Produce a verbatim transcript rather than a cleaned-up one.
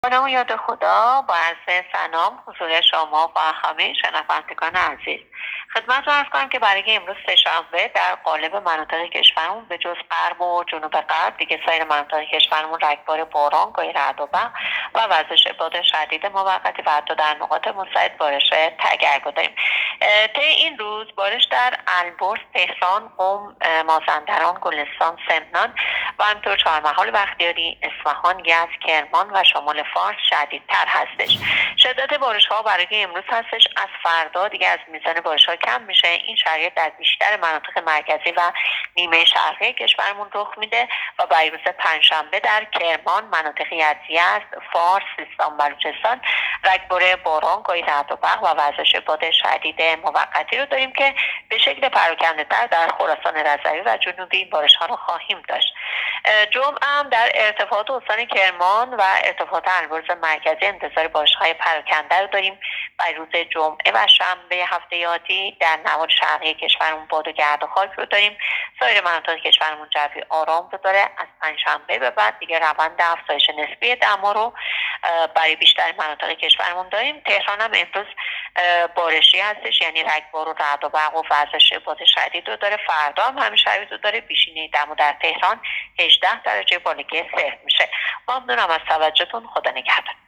با نام یاد خدا، با عرض سلام حضور شما و همه شنوندگان عزیز. خدمتتون عرض کنم که برای امروز سه‌شنبه در قالب مناطق کشورمون به جز غرب و جنوب غرب دیگه سایر مناطق کشورمون رگبار باران، گاهی رعد و برق و وزش باد شدید موقتی و حتی در نقاط مستعد بارش تگرگ داریم. طی این روز بارش در البرز، تهران، قم، مازندران، گلستان، سمنان و همینطور چهارمحال بختیاری، اصفهان، یزد، کرمان و شمال فارس شدیدتر هستش. شدت بارش ها برای امروز هستش. از فردا دیگه از میزان بارش ها کم میشه. این شرایط در بیشتر مناطق مرکزی و نیمه شرقی کشورمون رخ میده و برای روز پنجشنبه در کرمان، مناطق یزد، فارس، سیستان، بلوچستان رگبار باران، گاهی رعد و برق و وزش باد شدید موقتی رو داریم که به شکل پراکنده تر در خراسان رضوی و جنوبی این بارش ها رو خواهیم داشت. جمعه هم در ارتفاعات استان کرمان و ارتفاعات البرز مرکزی انتظار بارش‌های پراکنده رو داریم. برای روز جمعه و شنبه هفته آتی در نواحی شرقی کشورمون باد و گرد و خاک رو داریم. سایر مناطق کشورمون جوی آرام رو داره. از پنجشنبه به بعد دیگه روند افزایش نسبی دما رو برای بیشتر مناطق کشورمون داریم. تهران هم امروز بارشی هستش، یعنی رگبار و رعد و برق و وزش باد شدید رو داره. فردا هم همین شرایط رو داره. بیشینه دما در تهران هجده درجه بالگی صفر میشه. ممنونم از توجهتون. خدا نگهدار.